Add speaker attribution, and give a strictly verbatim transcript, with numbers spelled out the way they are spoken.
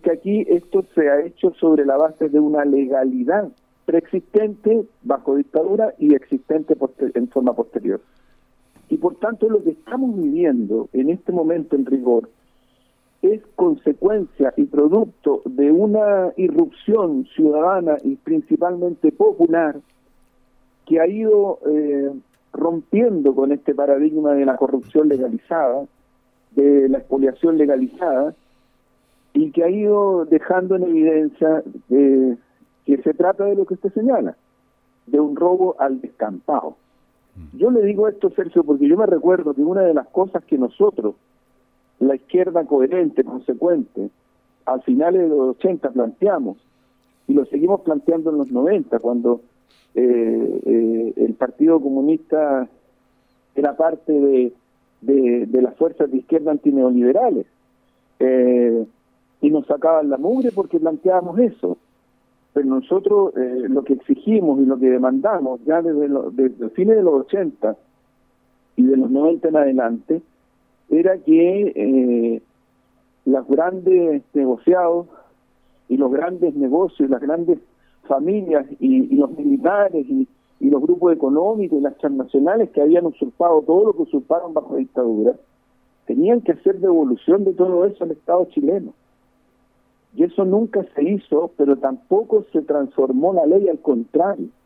Speaker 1: que aquí esto se ha hecho sobre la base de una legalidad preexistente bajo dictadura y existente poster- en forma posterior. Y por tanto lo que estamos viviendo en este momento en rigor es consecuencia y producto de una irrupción ciudadana y principalmente popular que ha ido eh, rompiendo con este paradigma de la corrupción legalizada, de la expoliación legalizada, y que ha ido dejando en evidencia eh, que se trata de lo que usted señala, de un robo al descampado. Yo le digo esto, Sergio, porque yo me recuerdo que una de las cosas que nosotros, la izquierda coherente, consecuente, al finales de los ochenta planteamos, y lo seguimos planteando en los noventa, cuando eh, eh, el Partido Comunista era parte de, de, de las fuerzas de izquierda antineoliberales, eh, y nos sacaban la mugre porque planteábamos eso. Pero nosotros eh, lo que exigimos y lo que demandamos ya desde, lo, desde el fines de los ochenta y de los noventa en adelante era que eh, los grandes negociados y los grandes negocios y las grandes familias y, y los militares y, y los grupos económicos y las transnacionales que habían usurpado todo lo que usurparon bajo la dictadura tenían que hacer devolución de todo eso al Estado chileno. Y eso nunca se hizo, pero tampoco se transformó la ley, al contrario.